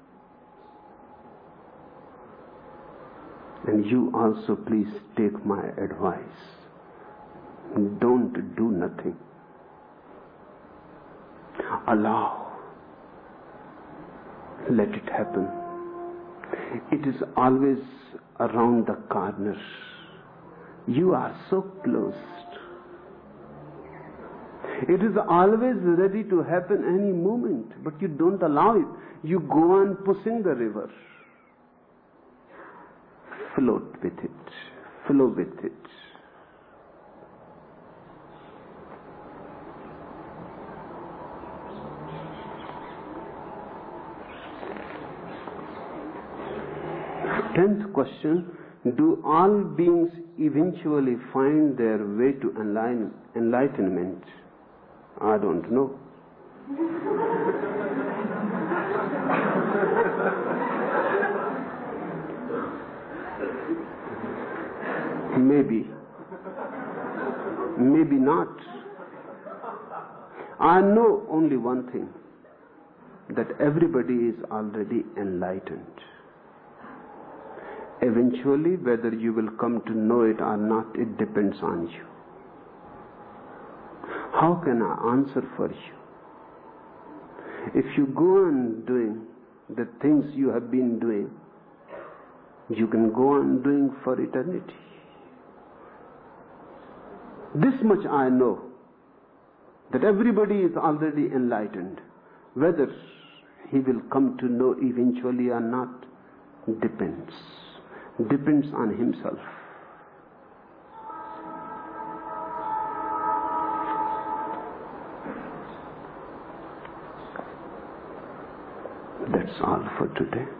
And you also please take my advice. Don't do nothing. Allow. Let it happen. It is always around the corner. You are so close. It is always ready to happen any moment, but you don't allow it. You go on pushing the river. Float with it. Flow with it. Tenth question. Do all beings eventually find their way to enlightenment? I don't know. Maybe. Maybe not. I know only one thing, that everybody is already enlightened. Eventually, whether you will come to know it or not, it depends on you. How can I answer for you? If you go on doing the things you have been doing, you can go on doing for eternity. This much I know, that everybody is already enlightened. Whether he will come to know eventually or not, depends on himself. That's all for today.